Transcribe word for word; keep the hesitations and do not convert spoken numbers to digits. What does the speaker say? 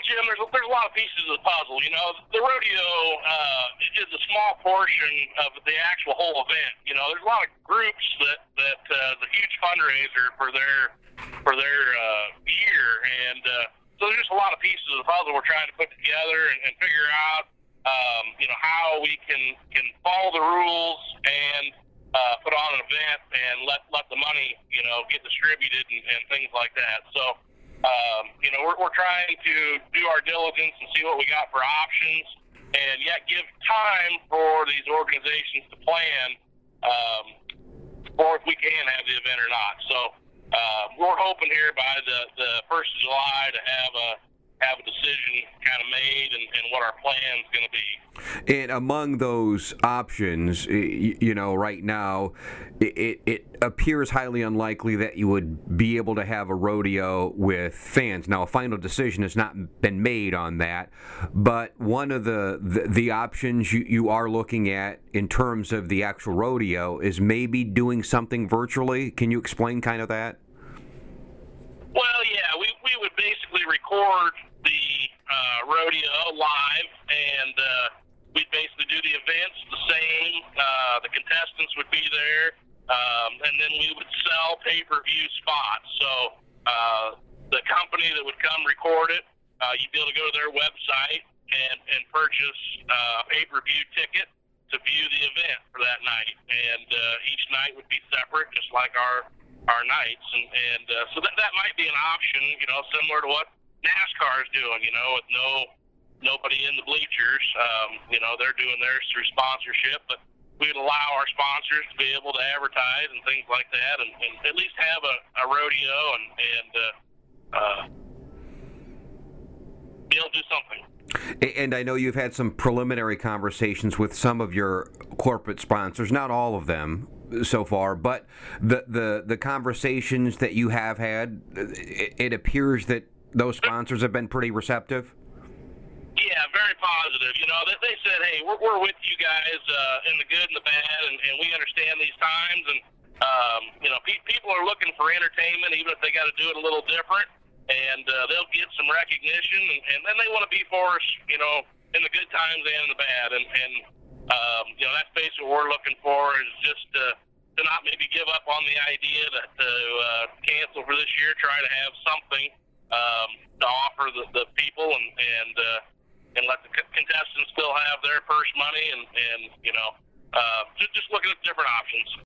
Jim, there's a, there's a lot of pieces of the puzzle. You know, the rodeo uh, is a small portion of the actual whole event. You know, there's a lot of groups that that uh, the huge fundraiser for their for their uh, year, and uh, so there's just a lot of pieces of the puzzle we're trying to put together and, and figure out. Um, you know, how we can can follow the rules and uh, put on an event and let let the money, you know, get distributed and, and things like that. So. Um, you know, we're, we're trying to do our diligence and see what we got for options, and yet give time for these organizations to plan, um, or if we can have the event or not. So uh, we're hoping here by the, the first of July to have a have a decision kind of made and, and what our plan is going to be. And among those options, you know, right now, it, it appears highly unlikely that you would be able to have a rodeo with fans. Now, a final decision has not been made on that, but one of the, the, the options you, you are looking at in terms of the actual rodeo is maybe doing something virtually. Can you explain kind of that? Well, yeah, we, we would basically record the uh, rodeo live, and uh, we'd basically do the events the same. Uh, the contestants would be there, um, and then we would sell pay-per-view spots. So uh, the company that would come record it, uh, you'd be able to go to their website and, and purchase uh, a pay-per-view ticket to view the event for that night. And uh, each night would be separate, just like our our nights, and, and uh, so that that might be an option, you know, similar to what NASCAR is doing, you know, with no nobody in the bleachers. Um, you know, they're doing theirs through sponsorship, but we would allow our sponsors to be able to advertise and things like that, and, and at least have a, a rodeo and and uh, uh, be able to do something. And I know you've had some preliminary conversations with some of your corporate sponsors, not all of them so far, but the the, the conversations that you have had, it, it appears that those sponsors have been pretty receptive. Yeah, very positive. You know, they, they said, hey, we're, we're with you guys uh, in the good and the bad, and, and we understand these times, and, um, you know, pe- people are looking for entertainment, even if they got to do it a little different, and uh, they'll get some recognition, and, and then they want to be for us, you know, in the good times and in the bad, and, and Um, you know, that's basically what we're looking for, is just to, to not maybe give up on the idea that to uh, cancel for this year, try to have something um, to offer the, the people, and and, uh, and let the contestants still have their purse money, and, and you know, uh, just, just looking at different options.